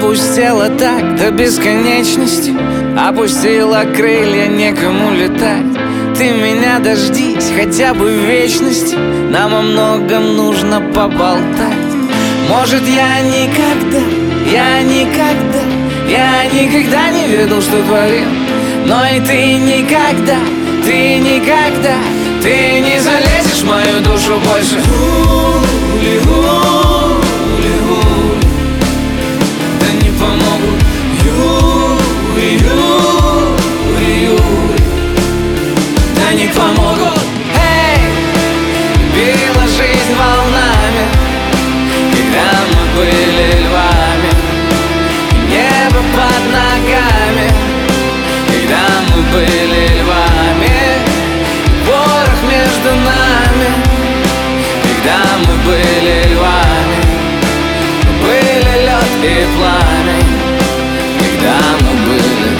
Опустела так до бесконечности, опустила крылья, некому летать. Ты меня дождись хотя бы в вечности, нам о многом нужно поболтать. Может, я никогда не ведал, что творил. Но и ты никогда ты не залезешь в мою душу больше. Да не помогут да не помогут. Эй, била жизнь волнами, когда мы были львами, небо под ногами, когда мы были львами, порох между нами, когда мы были львами, были лед и пламя, когда мы были.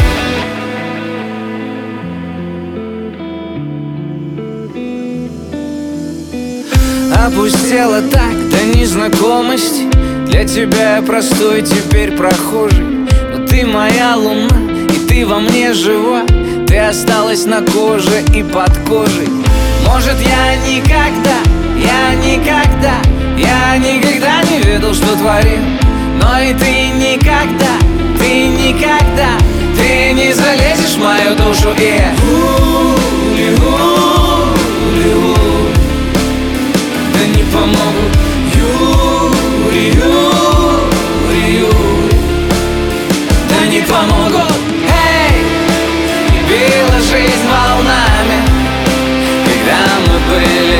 Опустела так до незнакомости, для тебя я простой, теперь прохожий. Но ты моя луна, и ты во мне жива, ты осталась на коже и под кожей. Может, я никогда не ведал, что творил. Но и ты никогда ты не залезешь в мою душу. И да не помогут да не помогут. Эй, била жизнь волнами, когда мы были